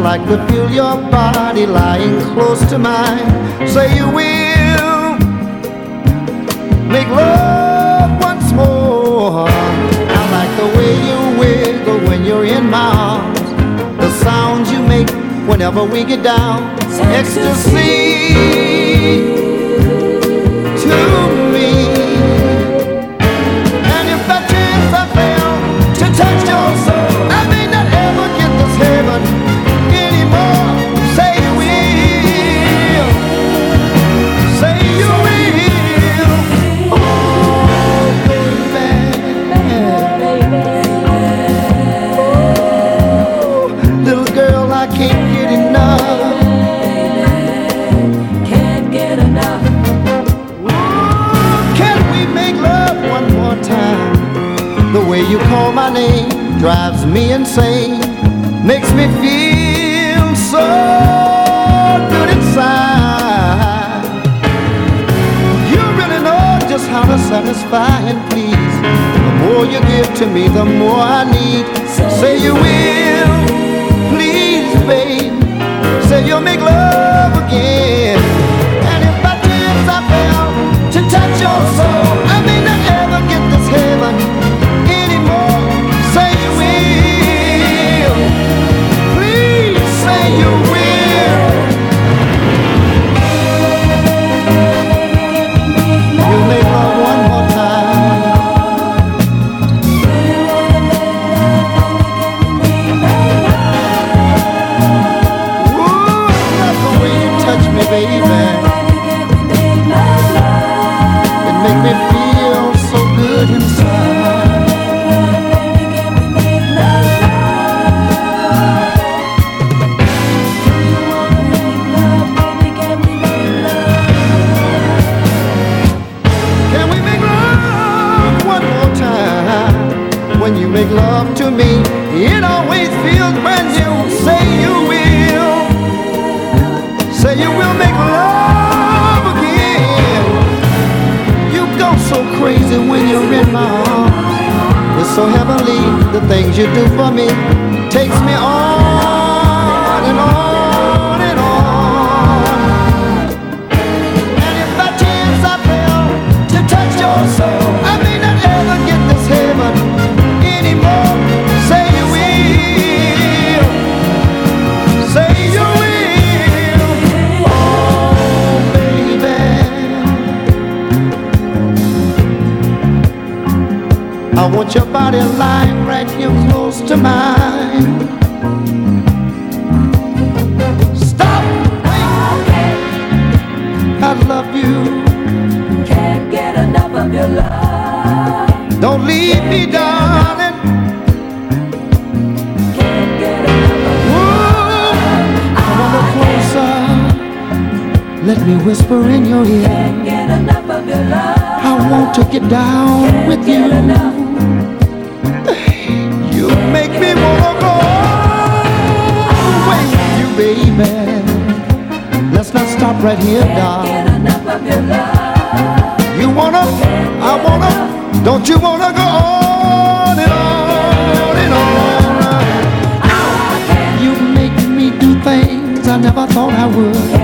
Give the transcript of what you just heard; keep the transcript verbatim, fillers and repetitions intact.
like to feel your body lying close to mine. Say you will make love once more. I like the way you wiggle when you're in my arms, the sounds you make whenever we get down. Ecstasy to me. And if by chance I fail to touch your soul, I may not ever get this heaven anymore. Say you will, say you will. Oh, baby, oh, little girl, I can't get enough. Can't get enough. Can we make love one more time? The way you call my name drives me insane, makes me feel so good inside. You really know just how to satisfy and please. The more you give to me, the more I need. Say you will, please, babe. Say you'll make love again. And if by chance I fail to touch your soul, I may not ever get this heaven anymore. Say you will, please say you will. You'll make love one more time. Ooh, I love the way you touch me, baby. It make me feel so good inside. Can we make love one more time? When you make love to me, it always feels brand new. Say you will, say you will make love again. You go so crazy when you're in my arms. It's so heavenly, the things you do for me takes me on and on and on. And if by chance I fail to touch your soul, I may not ever get this heaven anymore. Say you will, say you will. Oh, baby, I want your body lying right here close to mine. Stop, wait, I love you. Can't get enough of your love. Don't leave me, darling. Can't get enough of your Ooh, come a little closer. Let me whisper in your ear. Can't get enough of your love. I want to get down Can't with get you. enough. You make me wanna go away with you, baby. Let's not stop right here, Can't get darling. enough of your love. You wanna, I wanna, don't you wanna go on and on and on? You make me do things I never thought I would.